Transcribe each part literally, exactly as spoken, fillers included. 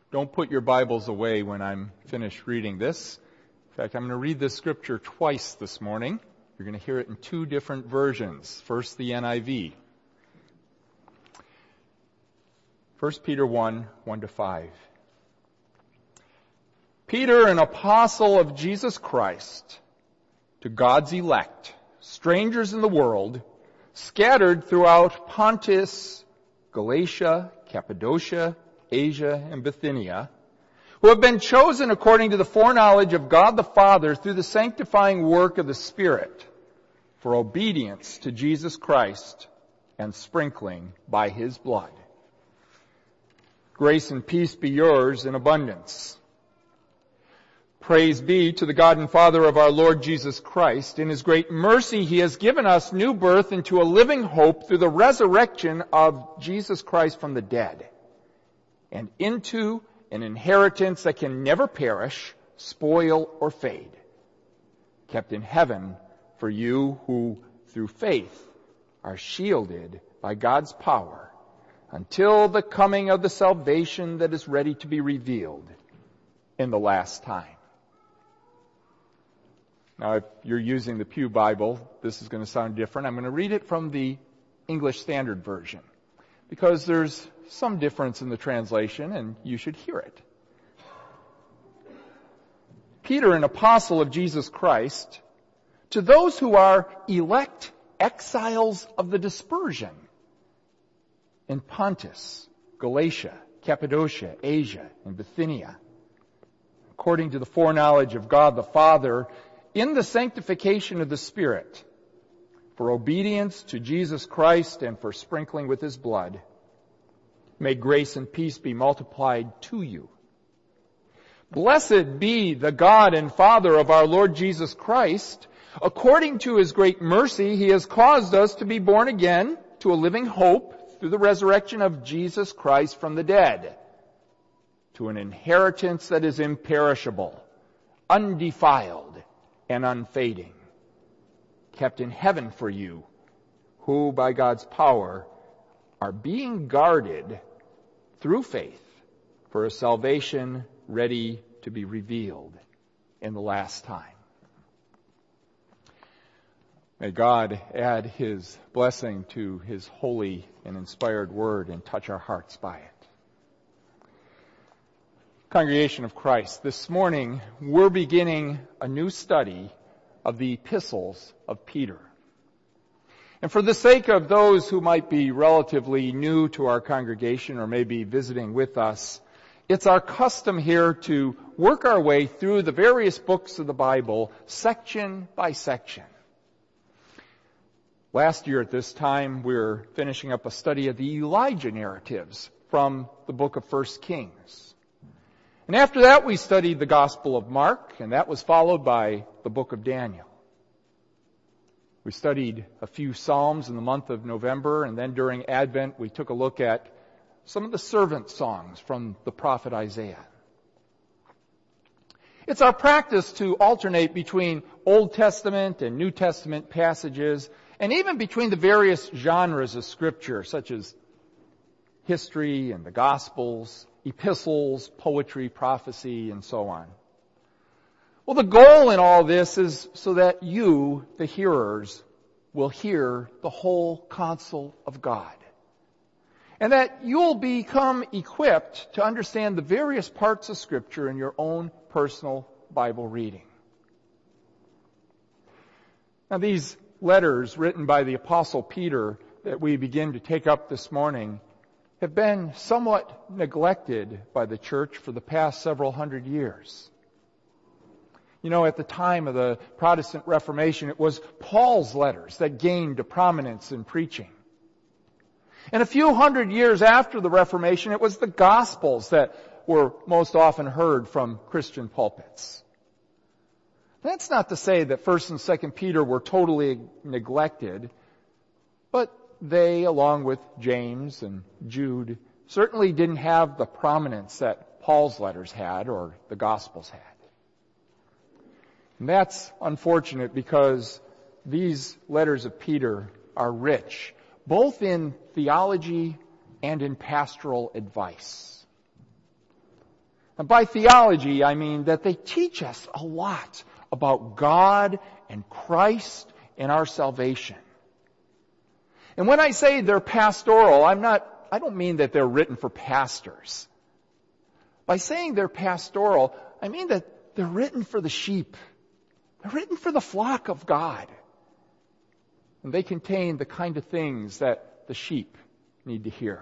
Don't put your Bibles away when I'm finished reading this. In fact, I'm going to read this scripture twice this morning. You're going to hear it in two different versions. First, the N I V. First Peter one, one to five. Peter, an apostle of Jesus Christ, to God's elect, strangers in the world, scattered throughout Pontus, Galatia, Cappadocia, Asia, and Bithynia, who have been chosen according to the foreknowledge of God the Father through the sanctifying work of the Spirit for obedience to Jesus Christ and sprinkling by His blood. Grace and peace be yours in abundance. Praise be to the God and Father of our Lord Jesus Christ. In His great mercy, He has given us new birth into a living hope through the resurrection of Jesus Christ from the dead, and into an inheritance that can never perish, spoil, or fade, kept in heaven for you who, through faith, are shielded by God's power until the coming of the salvation that is ready to be revealed in the last time. Now, if you're using the Pew Bible, this is going to sound different. I'm going to read it from the English Standard Version, because there's some difference in the translation, and you should hear it. Peter, an apostle of Jesus Christ, to those who are elect exiles of the dispersion in Pontus, Galatia, Cappadocia, Asia, and Bithynia, according to the foreknowledge of God the Father, in the sanctification of the Spirit, for obedience to Jesus Christ and for sprinkling with His blood, may grace and peace be multiplied to you. Blessed be the God and Father of our Lord Jesus Christ. According to His great mercy, He has caused us to be born again to a living hope through the resurrection of Jesus Christ from the dead, to an inheritance that is imperishable, undefiled, and unfading, kept in heaven for you, who by God's power are being guarded through faith for a salvation ready to be revealed in the last time. May God add His blessing to His holy and inspired word and touch our hearts by it. Congregation of Christ, this morning we're beginning a new study of the epistles of Peter. And for the sake of those who might be relatively new to our congregation or maybe visiting with us, it's our custom here to work our way through the various books of the Bible section by section. Last year at this time, we were finishing up a study of the Elijah narratives from the book of First Kings. And after that, we studied the Gospel of Mark, and that was followed by the book of Daniel. We studied a few Psalms in the month of November, and then during Advent, we took a look at some of the servant songs from the prophet Isaiah. It's our practice to alternate between Old Testament and New Testament passages, and even between the various genres of Scripture, such as history and the Gospels, epistles, poetry, prophecy, and so on. Well, the goal in all this is so that you, the hearers, will hear the whole counsel of God. And that you'll become equipped to understand the various parts of Scripture in your own personal Bible reading. Now, these letters written by the Apostle Peter that we begin to take up this morning have been somewhat neglected by the church for the past several hundred years. You know, at the time of the Protestant Reformation, it was Paul's letters that gained a prominence in preaching. And a few hundred years after the Reformation, it was the Gospels that were most often heard from Christian pulpits. That's not to say that First and Second Peter were totally neglected, but they, along with James and Jude, certainly didn't have the prominence that Paul's letters had or the Gospels had. And that's unfortunate because these letters of Peter are rich, both in theology and in pastoral advice. And by theology, I mean that they teach us a lot about God and Christ and our salvation. And when I say they're pastoral, I'm not, I don't mean that they're written for pastors. By saying they're pastoral, I mean that they're written for the sheep. They're written for the flock of God. And they contain the kind of things that the sheep need to hear.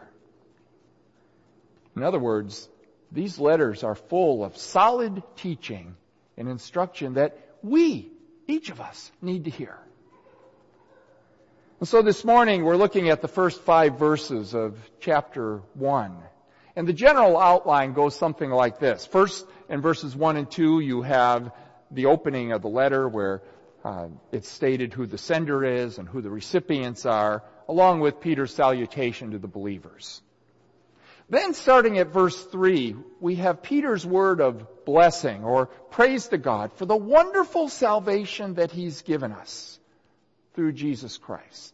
In other words, these letters are full of solid teaching and instruction that we, each of us, need to hear. And so this morning we're looking at the first five verses of chapter one. And the general outline goes something like this. First, in verses one and two, you have the opening of the letter where uh, it's stated who the sender is and who the recipients are, along with Peter's salutation to the believers. Then starting at verse three, we have Peter's word of blessing or praise to God for the wonderful salvation that He's given us through Jesus Christ.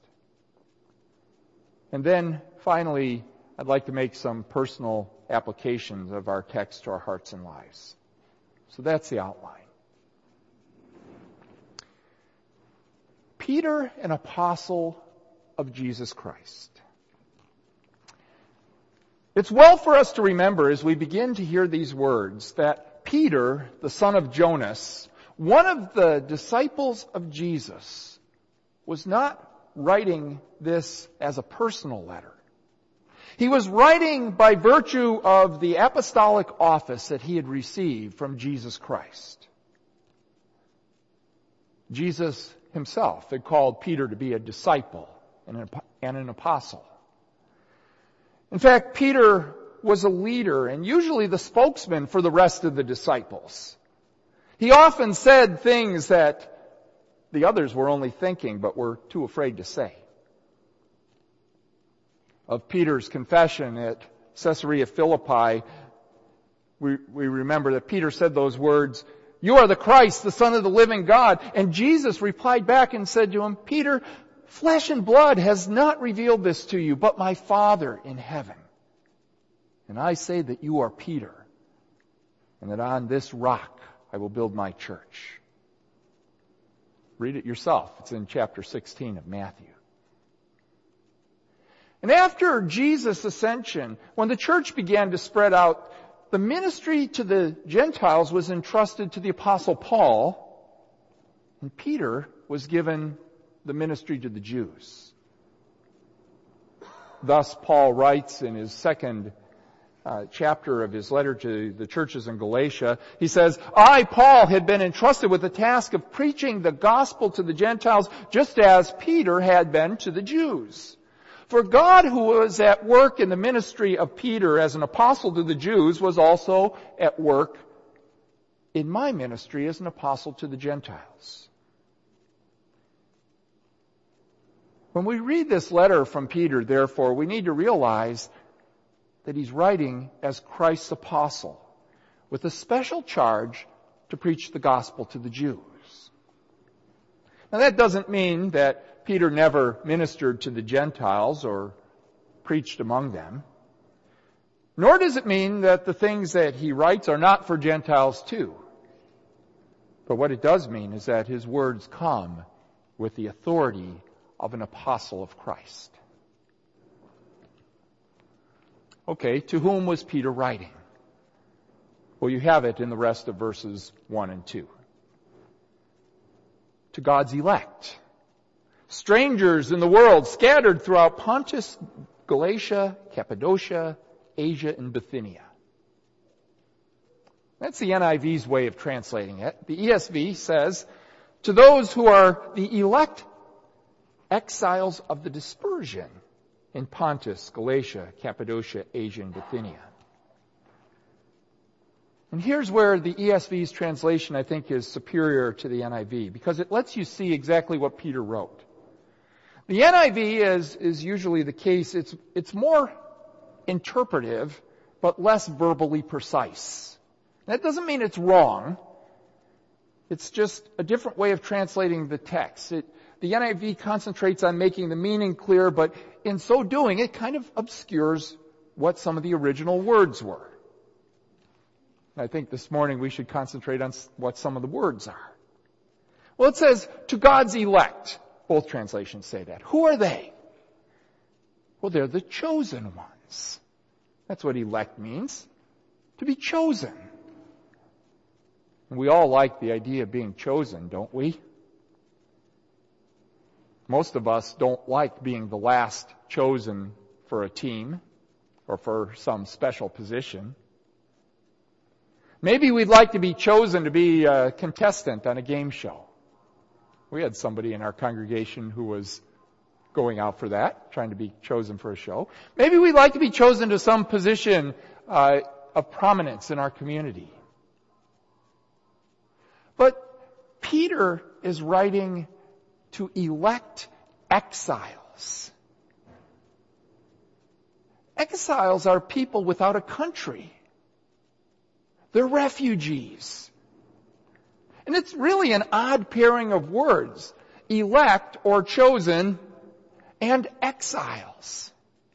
And then finally, I'd like to make some personal applications of our text to our hearts and lives. So that's the outline. Peter, an apostle of Jesus Christ. It's well for us to remember as we begin to hear these words that Peter, the son of Jonas, one of the disciples of Jesus, was not writing this as a personal letter. He was writing by virtue of the apostolic office that he had received from Jesus Christ. Jesus himself had called Peter to be a disciple and an apostle. In fact, Peter was a leader and usually the spokesman for the rest of the disciples. He often said things that the others were only thinking but were too afraid to say. Of Peter's confession at Caesarea Philippi, we, we remember that Peter said those words, "You are the Christ, the Son of the living God." And Jesus replied back and said to him, "Peter, flesh and blood has not revealed this to you, but my Father in heaven. And I say that you are Peter, and that on this rock I will build my church." Read it yourself. It's in chapter sixteen of Matthew. And after Jesus' ascension, when the church began to spread out, the ministry to the Gentiles was entrusted to the Apostle Paul, and Peter was given the ministry to the Jews. Thus, Paul writes in his second uh, chapter of his letter to the churches in Galatia, he says, "I, Paul, had been entrusted with the task of preaching the gospel to the Gentiles, just as Peter had been to the Jews. For God, who was at work in the ministry of Peter as an apostle to the Jews, was also at work in my ministry as an apostle to the Gentiles." When we read this letter from Peter, therefore, we need to realize that he's writing as Christ's apostle with a special charge to preach the gospel to the Jews. Now that doesn't mean that Peter never ministered to the Gentiles or preached among them. Nor does it mean that the things that he writes are not for Gentiles too. But what it does mean is that his words come with the authority of an apostle of Christ. Okay, to whom was Peter writing? Well, you have it in the rest of verses one and two. To God's elect, strangers in the world scattered throughout Pontus, Galatia, Cappadocia, Asia, and Bithynia. That's the N I V's way of translating it. The E S V says, to those who are the elect exiles of the dispersion in Pontus, Galatia, Cappadocia, Asia, and Bithynia. And here's where the E S V's translation, I think, is superior to the N I V, because it lets you see exactly what Peter wrote. The N I V, is, is usually the case, it's, it's more interpretive, but less verbally precise. That doesn't mean it's wrong. It's just a different way of translating the text. It, the N I V concentrates on making the meaning clear, but in so doing, it kind of obscures what some of the original words were. I think this morning we should concentrate on what some of the words are. Well, it says, to God's elect. Both translations say that. Who are they? Well, they're the chosen ones. That's what elect means. To be chosen. And we all like the idea of being chosen, don't we? Most of us don't like being the last chosen for a team or for some special position. Maybe we'd like to be chosen to be a contestant on a game show. We had somebody in our congregation who was going out for that, trying to be chosen for a show. Maybe we'd like to be chosen to some position uh, of prominence in our community. But Peter is writing to elect exiles. Exiles are people without a country. They're refugees. And it's really an odd pairing of words. Elect or chosen and exiles.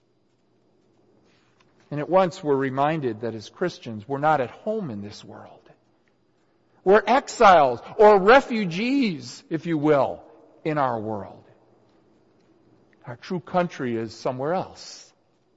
And at once we're reminded that as Christians, we're not at home in this world. We're exiles or refugees, if you will, in our world. Our true country is somewhere else.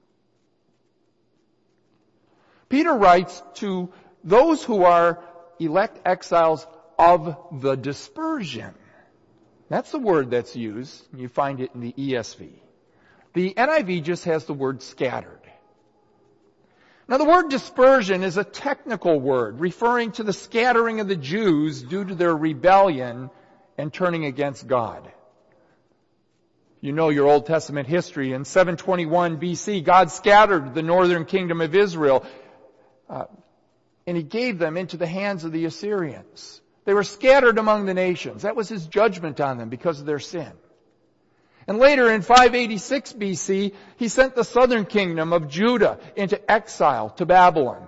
Peter writes to those who are elect exiles of the dispersion. That's the word that's used. You find it in the E S V. The N I V just has the word scattered. Now the word dispersion is a technical word referring to the scattering of the Jews due to their rebellion and turning against God. You know your Old Testament history. In seven twenty-one B C, God scattered the northern kingdom of Israel, uh, and He gave them into the hands of the Assyrians. They were scattered among the nations. That was His judgment on them because of their sin. And later in five eighty-six B C, He sent the southern kingdom of Judah into exile to Babylon.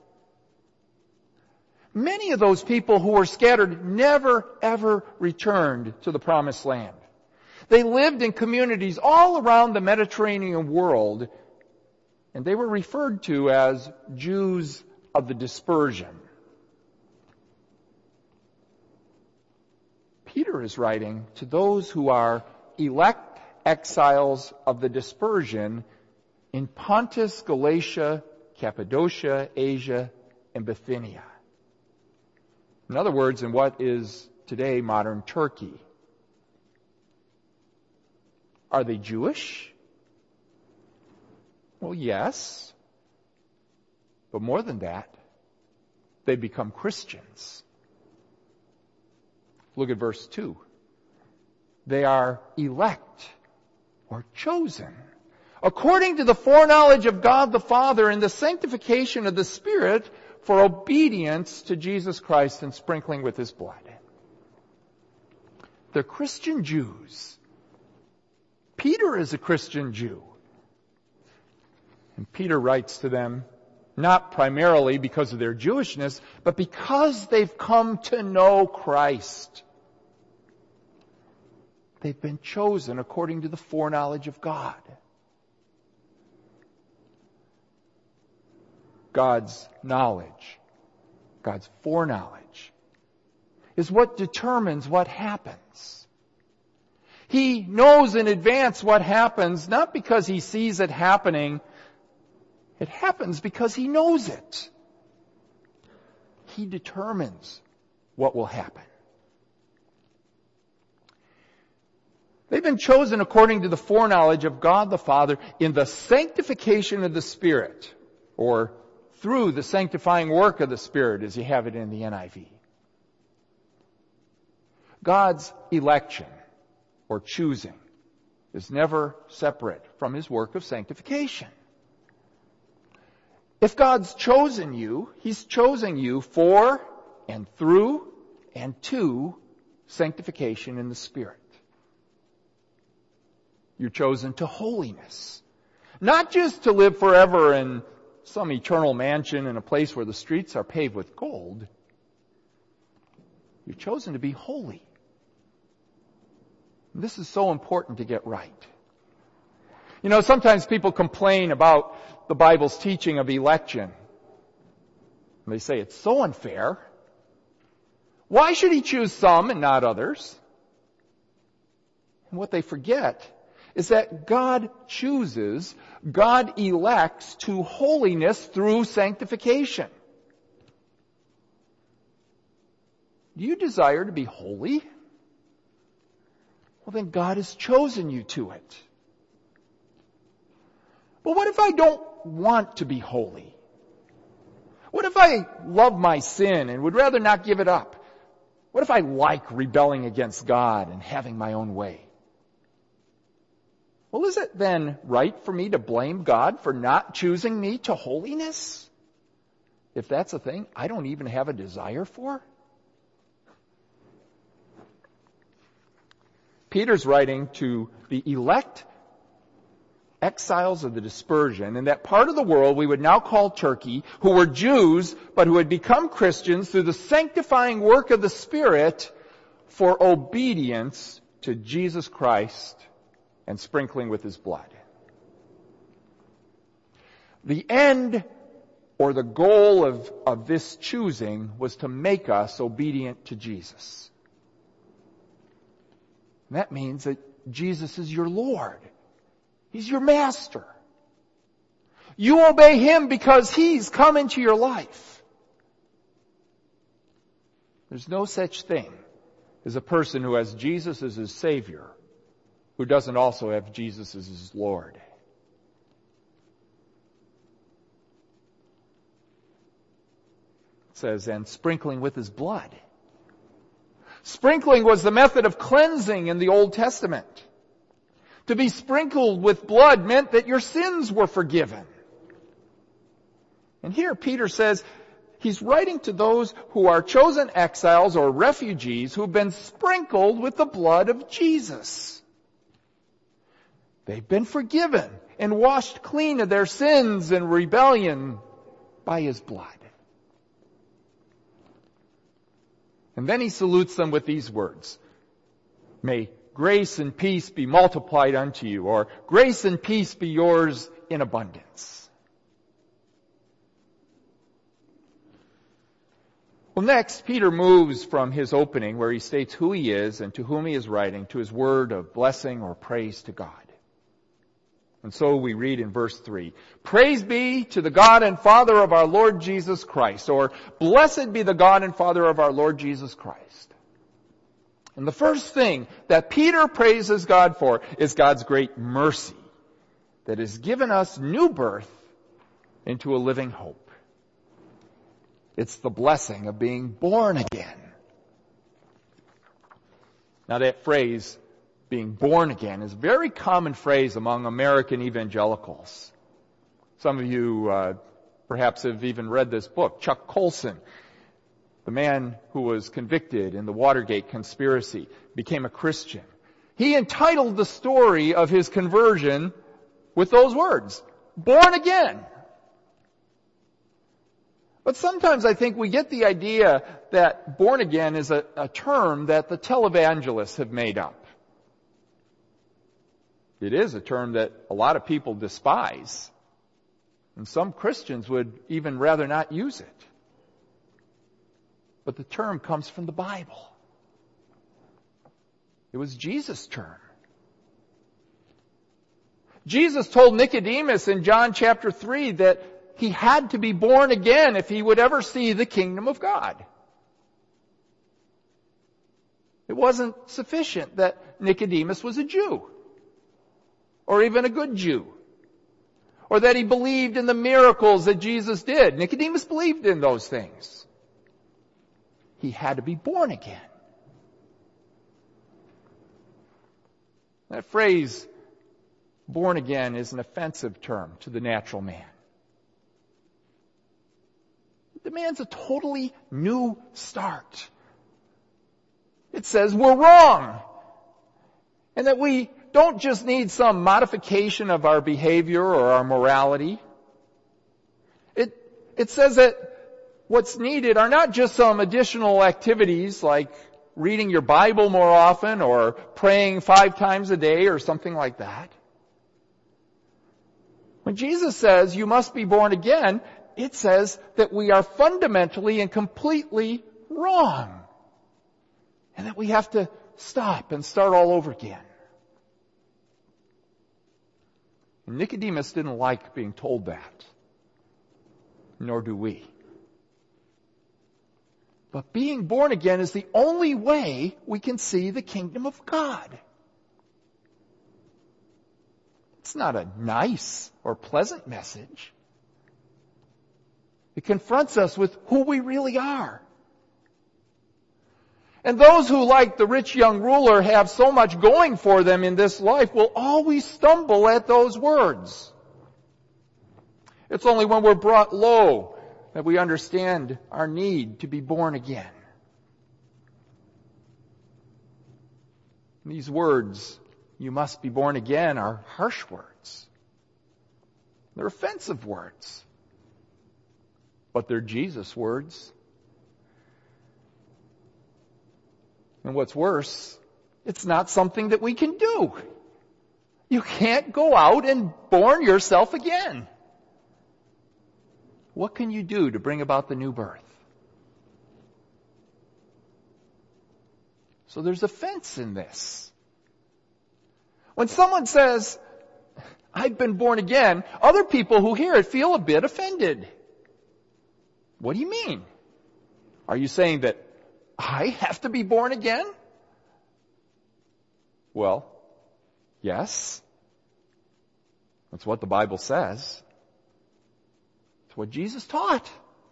Many of those people who were scattered never ever returned to the promised land. They lived in communities all around the Mediterranean world, and they were referred to as Jews of the dispersion. Peter is writing to those who are elect exiles of the dispersion in Pontus, Galatia, Cappadocia, Asia, and Bithynia. In other words, in what is today modern Turkey. Are they Jewish? Well, yes. But more than that, they become Christians. Look at verse two. They are elect or chosen according to the foreknowledge of God the Father and the sanctification of the Spirit for obedience to Jesus Christ and sprinkling with His blood. They're Christian Jews. Peter is a Christian Jew. And Peter writes to them not primarily because of their Jewishness, but because they've come to know Christ. They've been chosen according to the foreknowledge of God. God's knowledge, God's foreknowledge, is what determines what happens. He knows in advance what happens, not because He sees it happening. It happens because He knows it. He determines what will happen. They've been chosen according to the foreknowledge of God the Father in the sanctification of the Spirit, or through the sanctifying work of the Spirit, as you have it in the N I V. God's election, or choosing, is never separate from His work of sanctification. If God's chosen you, He's chosen you for and through and to sanctification in the Spirit. You're chosen to holiness. Not just to live forever in some eternal mansion in a place where the streets are paved with gold. You're chosen to be holy. And this is so important to get right. You know, sometimes people complain about the Bible's teaching of election. And they say it's so unfair. Why should he choose some and not others? And what they forget is that God chooses, God elects to holiness through sanctification. Do you desire to be holy? Well, then God has chosen you to it. But what if I don't want to be holy? What if I love my sin and would rather not give it up? What if I like rebelling against God and having my own way? Well, is it then right for me to blame God for not choosing me to holiness? If that's a thing I don't even have a desire for? Peter's writing to the elect exiles of the dispersion in that part of the world we would now call Turkey, who were Jews but who had become Christians through the sanctifying work of the Spirit for obedience to Jesus Christ and sprinkling with His blood. The end or the goal of, of this choosing was to make us obedient to Jesus. And that means that Jesus is your Lord. He's your master. You obey Him because He's come into your life. There's no such thing as a person who has Jesus as his Savior who doesn't also have Jesus as his Lord. It says, and sprinkling with His blood. Sprinkling was the method of cleansing in the Old Testament. To be sprinkled with blood meant that your sins were forgiven. And here Peter says he's writing to those who are chosen exiles or refugees who've been sprinkled with the blood of Jesus. They've been forgiven and washed clean of their sins and rebellion by His blood. And then he salutes them with these words. May grace and peace be multiplied unto you, or grace and peace be yours in abundance. Well, next, Peter moves from his opening where he states who he is and to whom he is writing to his word of blessing or praise to God. And so we read in verse three, praise be to the God and Father of our Lord Jesus Christ, or blessed be the God and Father of our Lord Jesus Christ. And the first thing that Peter praises God for is God's great mercy that has given us new birth into a living hope. It's the blessing of being born again. Now that phrase, being born again, is a very common phrase among American evangelicals. Some of you uh, perhaps have even read this book, Chuck Colson, the man who was convicted in the Watergate conspiracy, became a Christian. He entitled the story of his conversion with those words, born again. But sometimes I think we get the idea that born again is a, a term that the televangelists have made up. It is a term that a lot of people despise. And some Christians would even rather not use it. But the term comes from the Bible. It was Jesus' term. Jesus told Nicodemus in John chapter three that he had to be born again if he would ever see the kingdom of God. It wasn't sufficient that Nicodemus was a Jew, or even a good Jew, or that he believed in the miracles that Jesus did. Nicodemus believed in those things. He had to be born again. That phrase, born again, is an offensive term to the natural man. It demands a totally new start. It says we're wrong, and that we don't just need some modification of our behavior or our morality. It, it says that what's needed are not just some additional activities like reading your Bible more often or praying five times a day or something like that. When Jesus says you must be born again, it says that we are fundamentally and completely wrong. And that we have to stop and start all over again. And Nicodemus didn't like being told that. Nor do we. But being born again is the only way we can see the kingdom of God. It's not a nice or pleasant message. It confronts us with who we really are. And those who, like the rich young ruler, have so much going for them in this life will always stumble at those words. It's only when we're brought low that we understand our need to be born again. These words, "you must be born again," are harsh words. They're offensive words. But they're Jesus' words. And what's worse, it's not something that we can do. You can't go out and born yourself again. What can you do to bring about the new birth? So there's offense in this. When someone says, "I've been born again," other people who hear it feel a bit offended. What do you mean? Are you saying that I have to be born again? Well, yes. That's what the Bible says. It's what Jesus taught.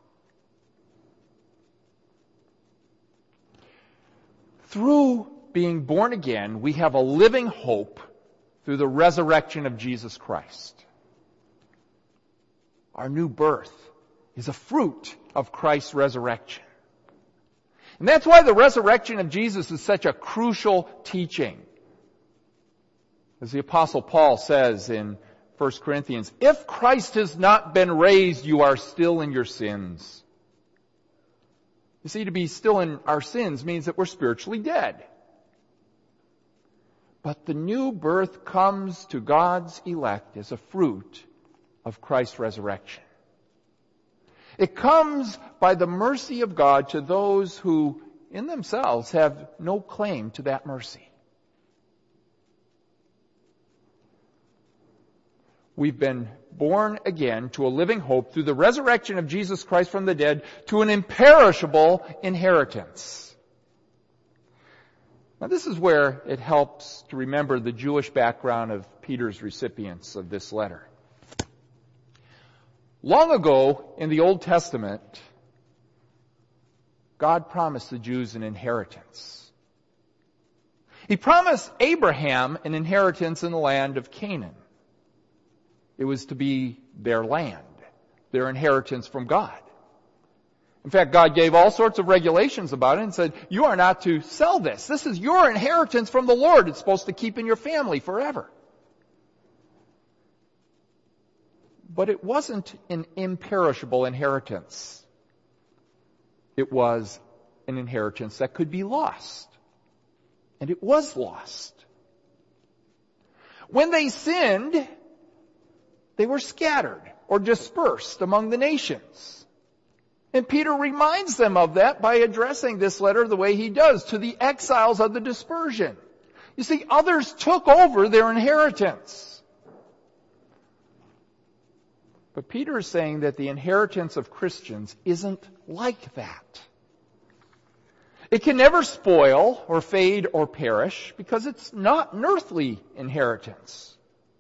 Through being born again, we have a living hope through the resurrection of Jesus Christ. Our new birth is a fruit of Christ's resurrection. And that's why the resurrection of Jesus is such a crucial teaching. As the Apostle Paul says in First Corinthians, "If Christ has not been raised, you are still in your sins." You see, to be still in our sins means that we're spiritually dead. But the new birth comes to God's elect as a fruit of Christ's resurrection. It comes by the mercy of God to those who, in themselves, have no claim to that mercy. We've been born again to a living hope through the resurrection of Jesus Christ from the dead to an imperishable inheritance. Now this is where it helps to remember the Jewish background of Peter's recipients of this letter. Long ago in the Old Testament, God promised the Jews an inheritance. He promised Abraham an inheritance in the land of Canaan. It was to be their land, their inheritance from God. In fact, God gave all sorts of regulations about it and said, "You are not to sell this. This is your inheritance from the Lord. It's supposed to keep in your family forever." But it wasn't an imperishable inheritance. It was an inheritance that could be lost. And it was lost. When they sinned, they were scattered or dispersed among the nations. And Peter reminds them of that by addressing this letter the way he does, to the exiles of the dispersion. You see, others took over their inheritance. But Peter is saying that the inheritance of Christians isn't like that. It can never spoil or fade or perish because it's not an earthly inheritance.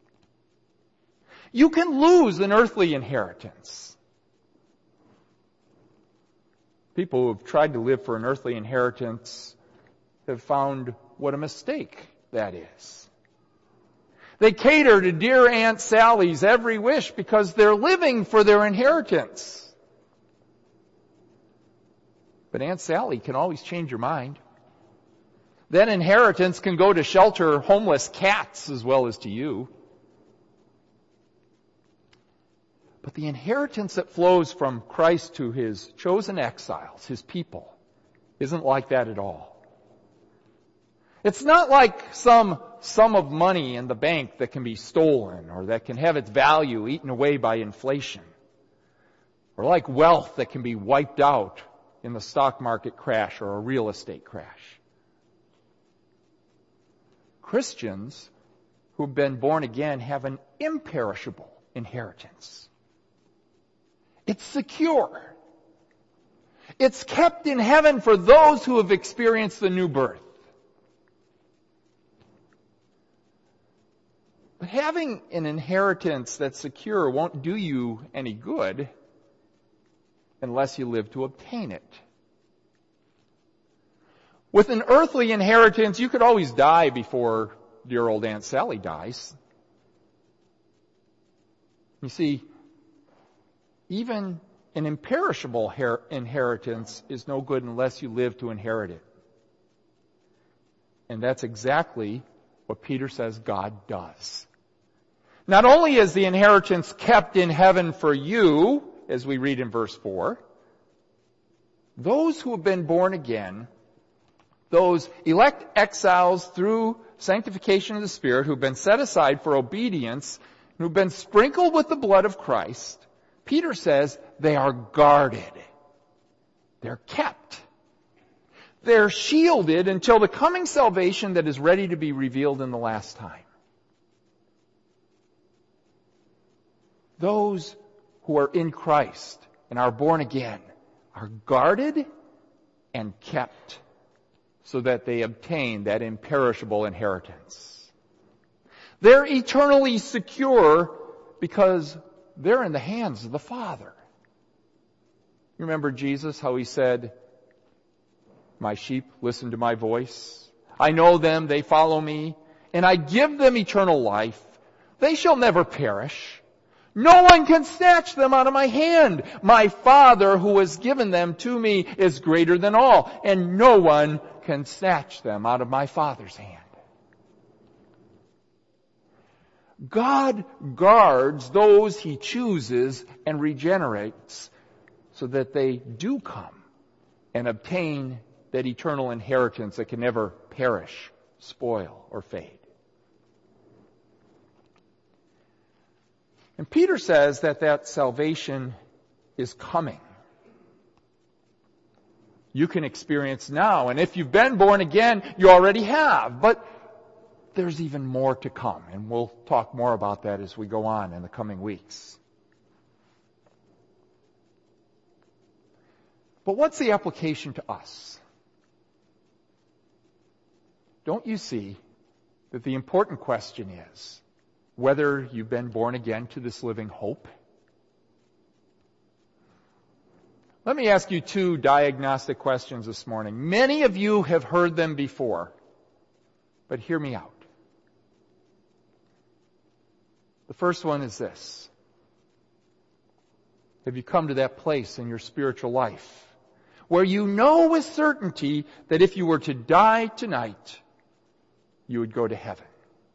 You can lose an earthly inheritance. People who have tried to live for an earthly inheritance have found what a mistake that is. They cater to dear Aunt Sally's every wish because they're living for their inheritance. But Aunt Sally can always change your mind. That inheritance can go to shelter homeless cats as well as to you. But the inheritance that flows from Christ to His chosen exiles, His people, isn't like that at all. It's not like some sum of money in the bank that can be stolen or that can have its value eaten away by inflation. or like wealth that can be wiped out in the stock market crash or a real estate crash. Christians who've been born again have an imperishable inheritance. It's secure. It's kept in heaven for those who have experienced the new birth. But having an inheritance that's secure won't do you any good unless you live to obtain it. With an earthly inheritance, you could always die before dear old Aunt Sally dies. You see, even an imperishable her- inheritance is no good unless you live to inherit it. And that's exactly what Peter says God does. Not only is the inheritance kept in heaven for you, as we read in verse four, those who have been born again, those elect exiles through sanctification of the Spirit who've been set aside for obedience, who've been sprinkled with the blood of Christ, Peter says they are guarded. They're kept. They're shielded until the coming salvation that is ready to be revealed in the last time. Those who are in Christ and are born again are guarded and kept so that they obtain that imperishable inheritance. They're eternally secure because they're in the hands of the Father. You remember Jesus, how he said, "My sheep listen to my voice. I know them, they follow me, and I give them eternal life. They shall never perish. No one can snatch them out of my hand. My Father who has given them to me is greater than all, and no one can snatch them out of my Father's hand." God guards those He chooses and regenerates so that they do come and obtain that eternal inheritance that can never perish, spoil, or fade. And Peter says that that salvation is coming. You can experience now, and if you've been born again, you already have. But there's even more to come, and we'll talk more about that as we go on in the coming weeks. But what's the application to us? Don't you see that the important question is whether you've been born again to this living hope? Let me ask you two diagnostic questions this morning. Many of you have heard them before, but hear me out. The first one is this. Have you come to that place in your spiritual life where you know with certainty that if you were to die tonight, you would go to heaven?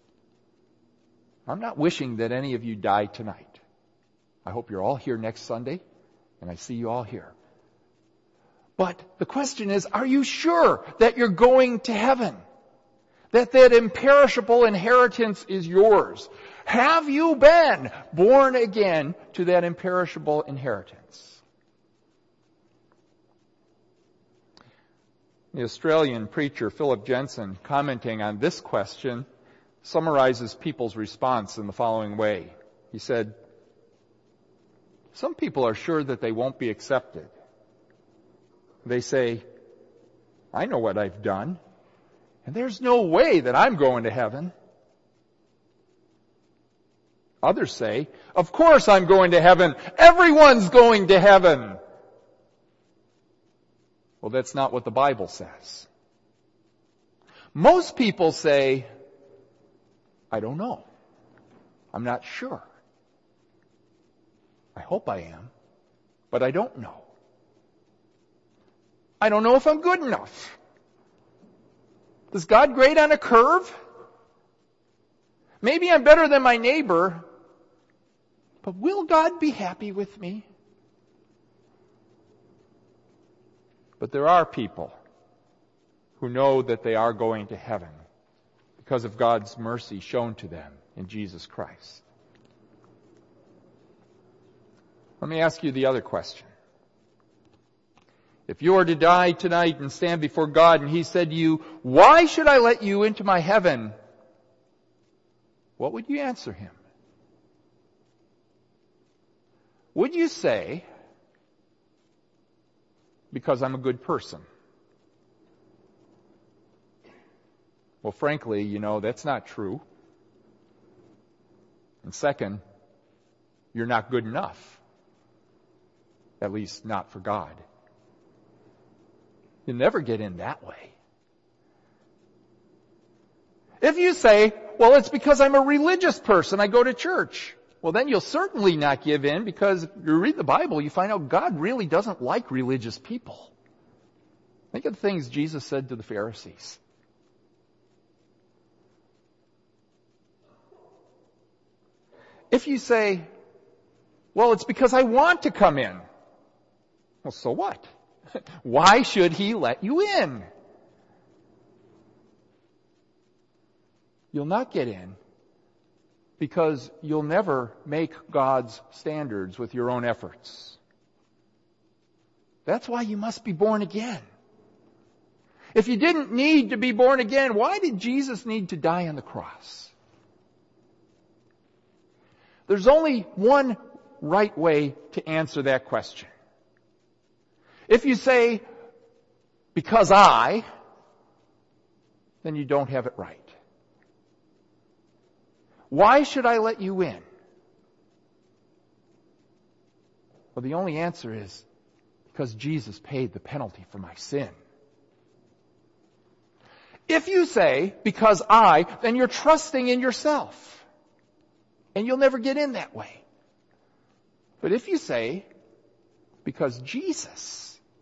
I'm not wishing that any of you die tonight. I hope you're all here next Sunday, and I see you all here. But the question is, are you sure that you're going to heaven? That that imperishable inheritance is yours? Have you been born again to that imperishable inheritance? The Australian preacher Philip Jensen, commenting on this question, summarizes people's response in the following way. He said, "Some people are sure that they won't be accepted. They say, I know what I've done, and there's no way that I'm going to heaven. Others say, of course I'm going to heaven. Everyone's going to heaven." Well, that's not what the Bible says. Most people say, I don't know. I'm not sure. I hope I am, but I don't know. I don't know if I'm good enough. Does God grade on a curve? Maybe I'm better than my neighbor, but will God be happy with me? But there are people who know that they are going to heaven because of God's mercy shown to them in Jesus Christ. Let me ask you the other question. If you were to die tonight and stand before God and He said to you, "Why should I let you into my heaven?" What would you answer Him? Would you say, "Because I'm a good person"? Well, frankly, you know, that's not true. And second, you're not good enough. At least not for God. You'll never get in that way. If you say, "Well, it's because I'm a religious person, I go to church," well, then you'll certainly not give in, because if you read the Bible, you find out God really doesn't like religious people. Think of the things Jesus said to the Pharisees. If you say, "Well, it's because I want to come in," well, so what? Why should He let you in? You'll not get in because you'll never make God's standards with your own efforts. That's why you must be born again. If you didn't need to be born again, why did Jesus need to die on the cross? There's only one right way to answer that question. If you say, "Because I," then you don't have it right. Why should I let you in? Well, the only answer is because Jesus paid the penalty for my sin. If you say, "Because I," then you're trusting in yourself. And you'll never get in that way. But if you say, "Because Jesus,"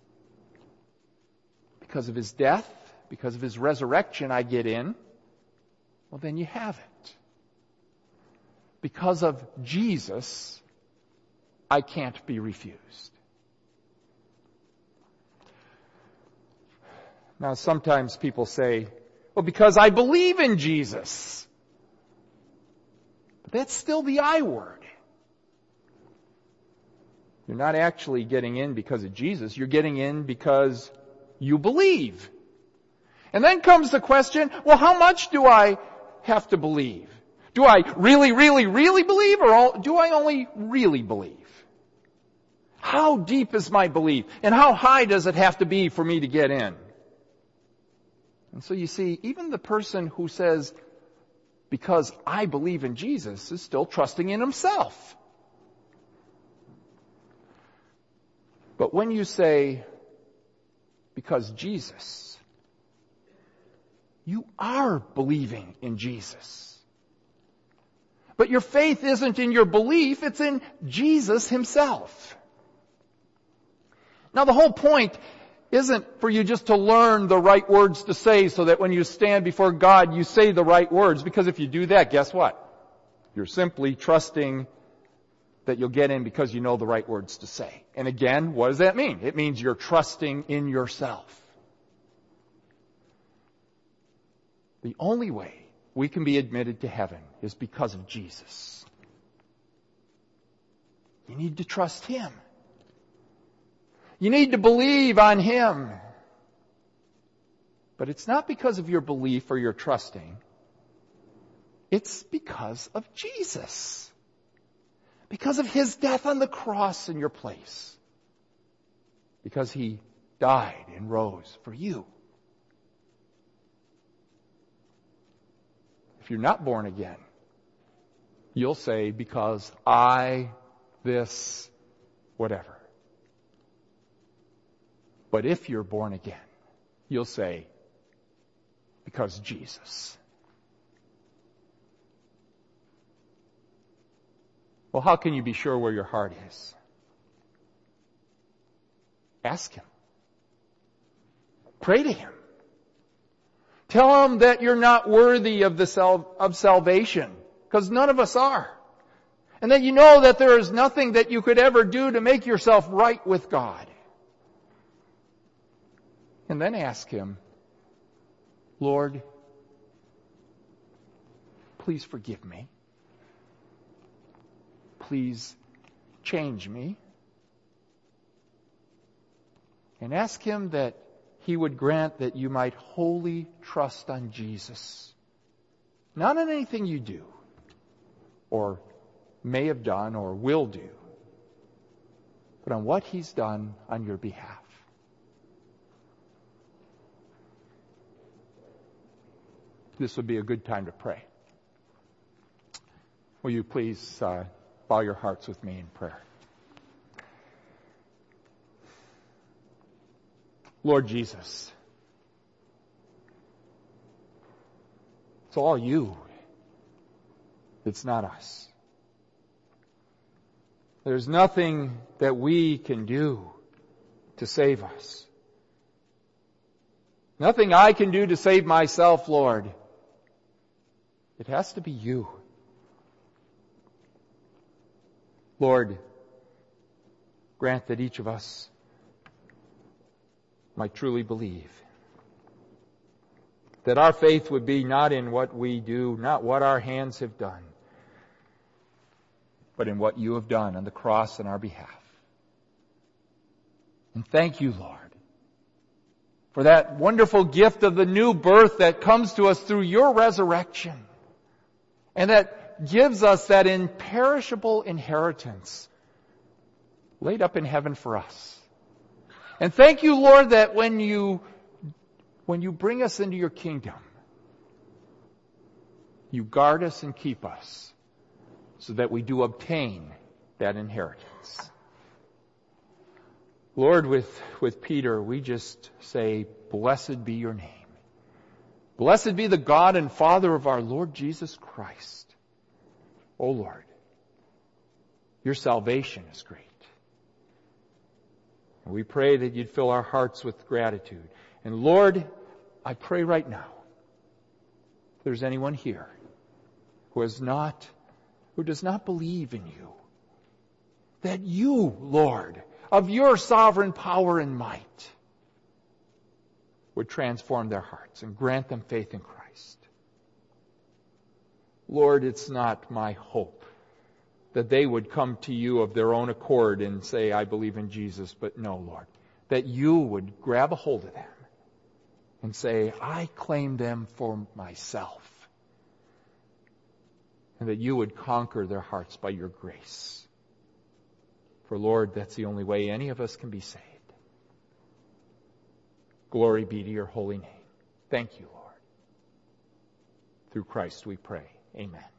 because of His death, because of His resurrection, I get in, well, then you have it. Because of Jesus, I can't be refused. Now, sometimes people say, "Well, because I believe in Jesus." But that's still the I word. You're not actually getting in because of Jesus. You're getting in because you believe. And then comes the question, well, how much do I have to believe? Do I really, really, really believe, or do I only really believe? How deep is my belief? And how high does it have to be for me to get in? And so you see, even the person who says, "Because I believe in Jesus," is still trusting in himself. But when you say, "Because Jesus," you are believing in Jesus. But your faith isn't in your belief, it's in Jesus Himself. Now, the whole point isn't for you just to learn the right words to say so that when you stand before God, you say the right words. Because if you do that, guess what? You're simply trusting that you'll get in because you know the right words to say. And again, what does that mean? It means you're trusting in yourself. The only way we can be admitted to heaven is because of Jesus. You need to trust Him. You need to believe on Him. But it's not because of your belief or your trusting. It's because of Jesus. Because of His death on the cross in your place. Because He died and rose for you. If you're not born again, you'll say, "Because I, this, whatever." But if you're born again, you'll say, "Because Jesus." Well, how can you be sure where your heart is? Ask Him. Pray to Him. Tell Him that you're not worthy of the sal- of salvation, because none of us are. And that you know that there is nothing that you could ever do to make yourself right with God. And then ask Him, "Lord, please forgive me. Please change me. And ask Him that He would grant that you might wholly trust on Jesus. Not on anything you do, or may have done, or will do, but on what He's done on your behalf. This would be a good time to pray. Will you please uh, bow your hearts with me in prayer? Lord Jesus, it's all you. It's not us. There's nothing that we can do to save us. Nothing I can do to save myself, Lord. It has to be you. Lord, grant that each of us might truly believe. That our faith would be not in what we do, not what our hands have done, but in what you have done on the cross on our behalf. And thank you, Lord, for that wonderful gift of the new birth that comes to us through your resurrection, and that gives us that imperishable inheritance laid up in heaven for us. And thank you, Lord, that when you when you bring us into your kingdom, you guard us and keep us so that we do obtain that inheritance. Lord, with, with Peter, we just say, blessed be your name. Blessed be the God and Father of our Lord Jesus Christ. O Lord, your salvation is great. And we pray that you'd fill our hearts with gratitude. And Lord, I pray right now, if there's anyone here who has not, who does not believe in you, that you, Lord, of your sovereign power and might, would transform their hearts and grant them faith in Christ. Lord, it's not my hope that they would come to you of their own accord and say, I believe in Jesus, but no, Lord, that you would grab a hold of them and say, I claim them for myself. And that you would conquer their hearts by your grace. For Lord, that's the only way any of us can be saved. Glory be to your holy name. Thank you, Lord. Through Christ we pray. Amen.